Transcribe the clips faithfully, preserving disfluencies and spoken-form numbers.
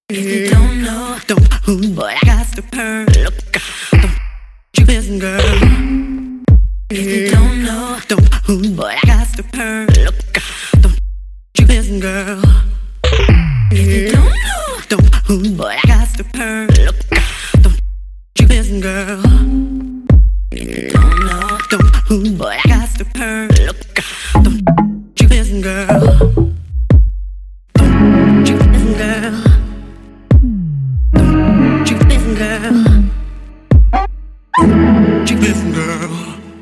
If you don't know, don't who, but I got to her. Look, don't you listen, girl. If you don't know, don't who, but I got to her. Look, don't you listen, girl. If you don't know, don't who, but I got to her. Look, don't you listen, girl. If you don't know, don't who, but I got to her. Look, don't you listen, girl. Don't you listen, girl. Don't you listen, girl. Don't you listen, girl.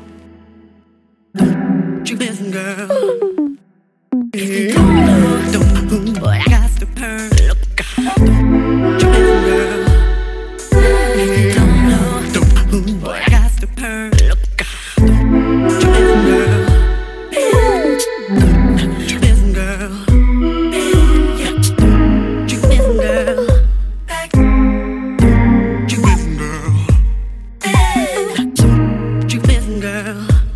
Don't you listen, girl. If you don't know, don't who, but I got to her. Look, don't you listen, girl. If you don't know, don't who, but I got to her. Look, don't you listen, girl. Don't you listen, girl. Yeah, don't you listen, girl. Don't you listen, girl. Don't you listen, girl.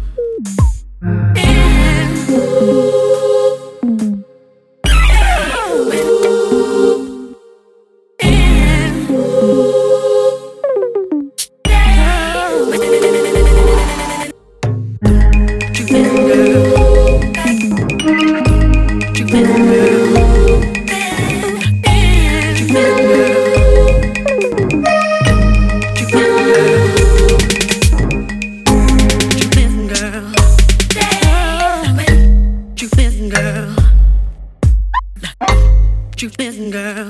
You listen, girl.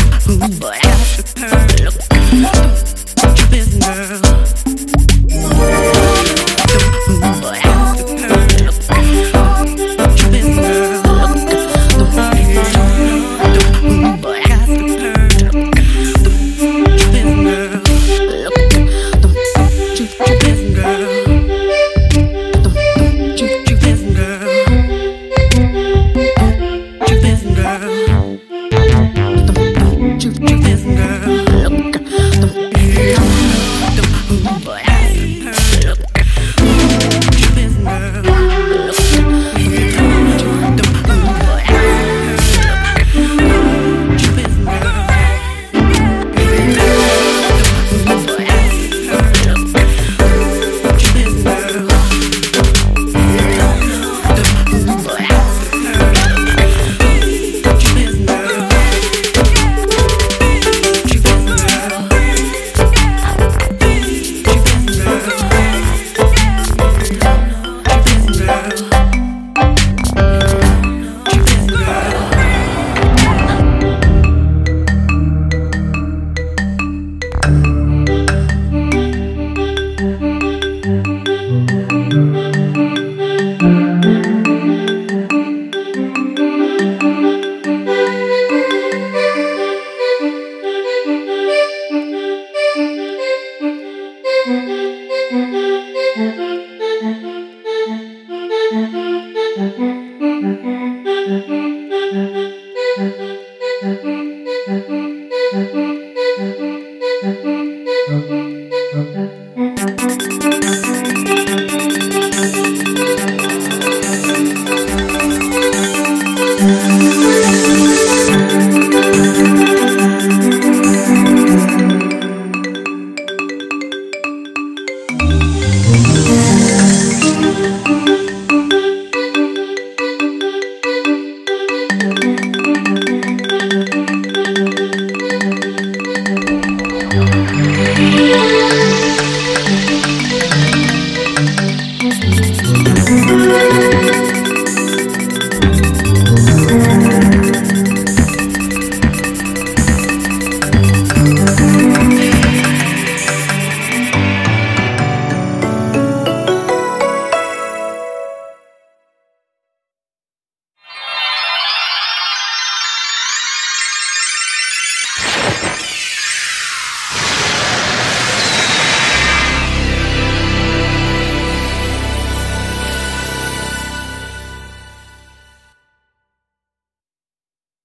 But I got to her. Look, don't you listen, girl.